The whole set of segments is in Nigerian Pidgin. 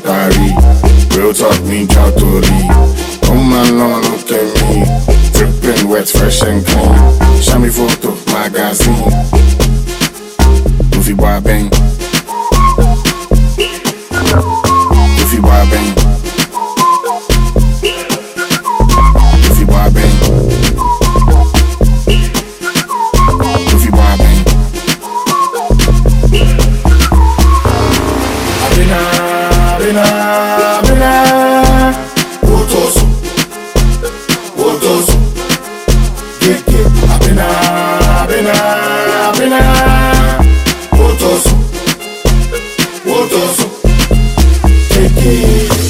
Paris. Real talk, me ciao tori. Come along, look at me. Dripping wet, fresh and clean. Show me photo, magazine. Goofy boy bang. Goofy boy bang. Goofy boy bang. Goofy boy bang. Abina. Wotoso. Get. Abina. Wotoso. Get.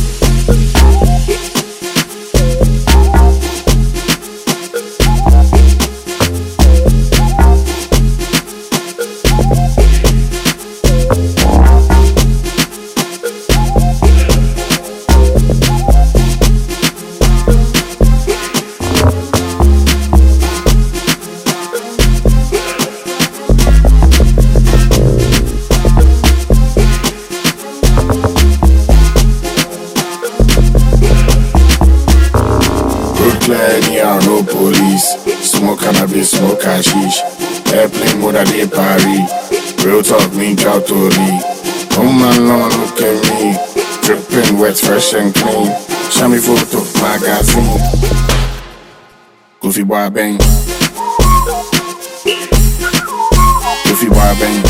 Yeah, no police. Smoke cannabis, smoke hashish. Airplane mode at the Paris. Real talk, me ciao tori. Come along, look at me. Dripping wet, fresh and clean. Show me photo, magazine. Goofy boy bang. Goofy boy bang.